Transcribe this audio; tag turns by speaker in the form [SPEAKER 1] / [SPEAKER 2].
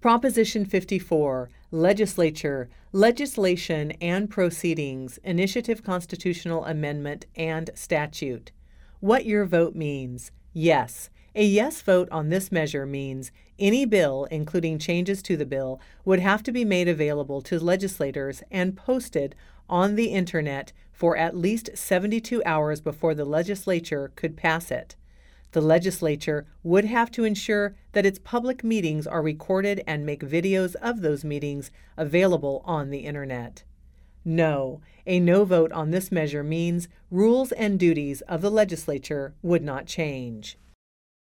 [SPEAKER 1] Proposition 54, Legislature, Legislation and Proceedings, Initiative Constitutional Amendment and Statute. What your vote means. Yes. A yes vote on this measure means any bill, including changes to the bill, would have to be made available to legislators and posted on the Internet for at least 72 hours before the legislature could pass it. The legislature would have to ensure that its public meetings are recorded and make videos of those meetings available on the Internet. No. A no vote on this measure means rules and duties of the legislature would not change.